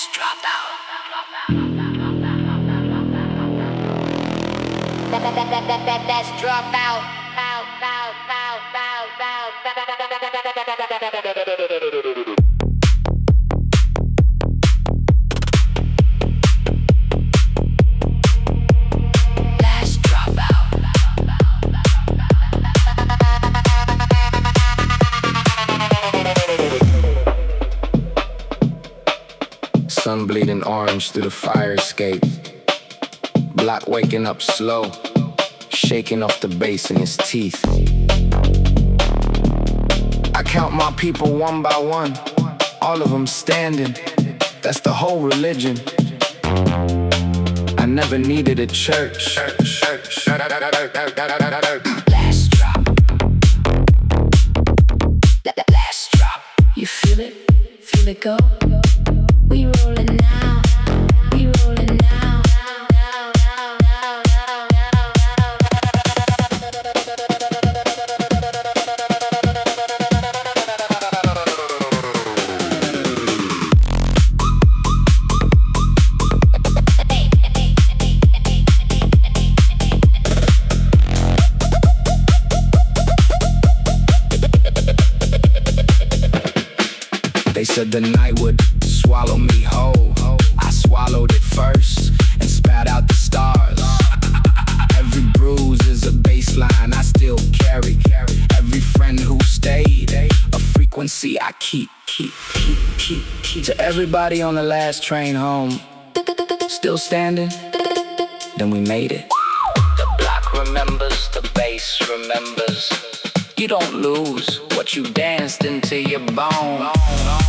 Last dropout. Let's drop out. Last dropout. Sun bleeding orange through the fire escape. Block waking up slow, shaking off the bass in his teeth. I count my people one by one, all of them standing. That's the whole religion. I never needed a church. Last drop. Last drop. You feel it? Feel it go? We rollin' now. We rollin' now. They said the night would swallow me whole. I swallowed it first and spat out the stars. Every bruise is a baseline I still carry. Every friend who stayed, a frequency I keep. To everybody on the last train home, still standing, then we made it. The block remembers, the bass remembers. You don't lose what you danced into your bone.